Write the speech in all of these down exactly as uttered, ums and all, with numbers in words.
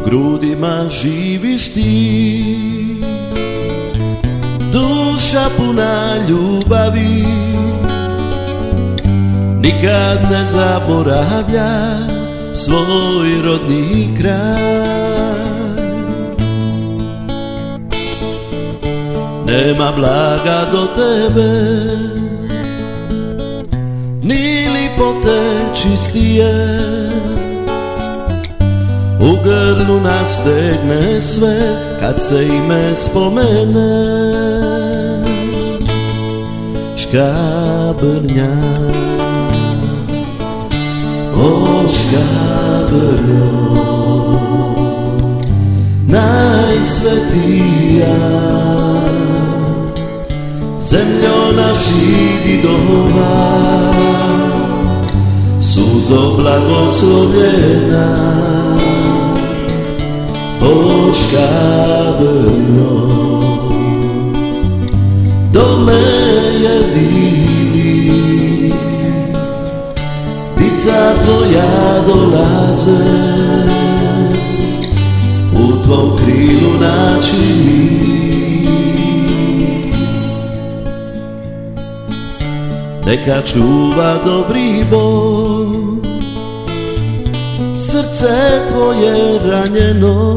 grudima živiš ti, duša puna ljubavi, nikad ne zaboravlja svoj rodni kraj. Nema blaga do tebe, ni lipote čistije, u grlu nastegne sve kad se ime spomene. Škabrnja, o Škabrnjo, najsvetija, zemljo naših didova, suzo blagoslovljena. O Škabrnjo, do me jedini, dica tvoja dolaze, u tvom krilu naći mi. Neka čuva dobri Bog srce tvoje ranjeno,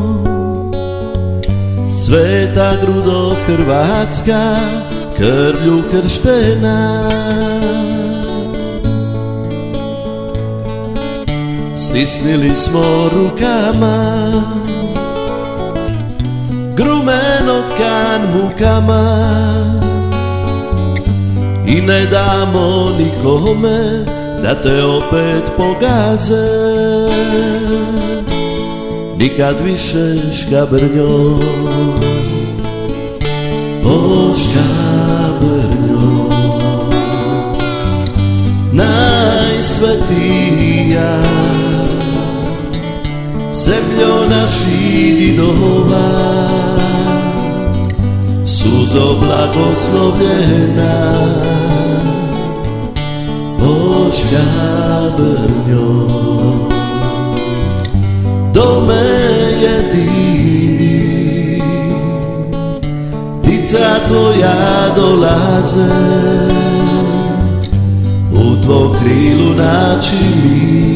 sveta grudo Hrvatska, krvlju krštena. Stisnili smo rukama grumeno tkan mukama i ne damo nikome da te opet pogaze. Nikad više Škabrnjo, o Škabrnjo, najsvetija, zemljo naših didova, suzo blagoslovljena. O Škabrnjo, do me jedini, dica tvoja dolaze, u tvom krilu naći mi.